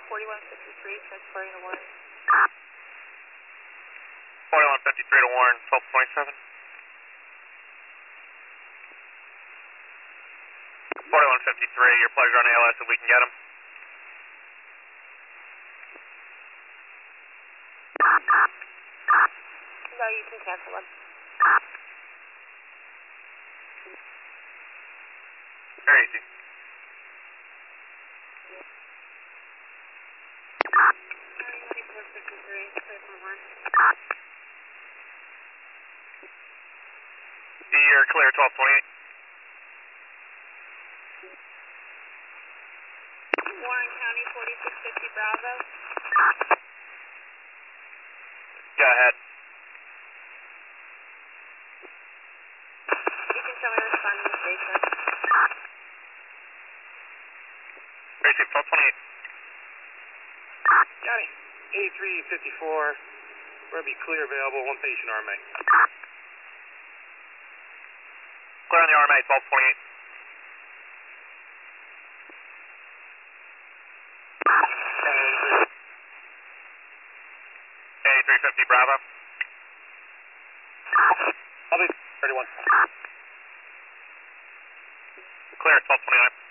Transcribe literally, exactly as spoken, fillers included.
forty-one fifty-three, transporting to Warren. forty-one fifty-three to Warren, twelve twenty-seven. forty-one fifty-three, your pleasure on A L S if we can get him. No, you can cancel him. Very easy. ninety-four fifty-three, clear for Warren. You're clear, twelve twenty-eight. Warren County, forty-six fifty Bravo. Go ahead. You can show me responding to station. Very safe, twelve twenty-eight. Got it. eighty-three fifty-four, we're going to be clear available, one patient R M A. Clear on the R M A, twelve twenty-eight. eighty-three fifty Bravo. I'll be thirty-one. Clear, twelve twenty-nine.